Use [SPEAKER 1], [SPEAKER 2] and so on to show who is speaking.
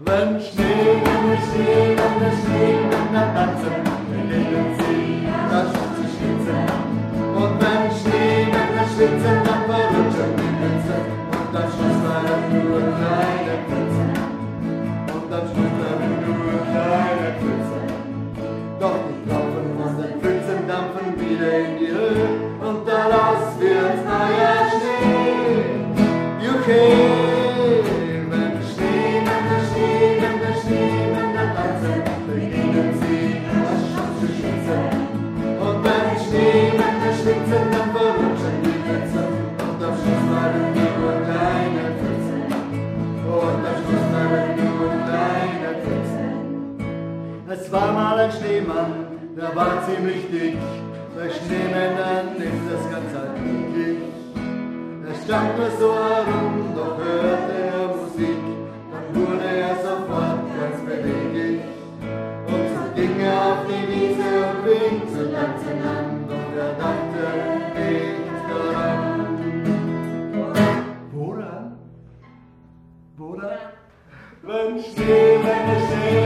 [SPEAKER 1] Wenn Schnee, wenn der Schnee, wenn der tanzen, wenn der See, das schütze schwitzen. Und wenn Schnee, wenn der schwitzen, dann verrutschen die Pfütze. Und dann schmeißt man nur kleine Pfütze. Und dann schmeißt man nur kleine Pfütze. Doch die Tropfen aus den Pfützen dampfen wieder in die Höhe. Und daraus wird neuer Schnee. Juchhe! Dann verrutschen die Pfütze und am Schluss bleiben nur kleine Pfütze. Und am Schluss bleiben nur kleine Pfütze. Es war mal ein Schneemann, der war ziemlich dick. Bei Schneemännern ist das ganz alltäglich. Er stand nur so herum, doch hörte er Musik. Dann wurde er sofort ganz beweglich. Und so ging er auf die Wiese und fing zu tanzen an. Er dachte nicht daran. Woran? Woran? Wenn der Schnee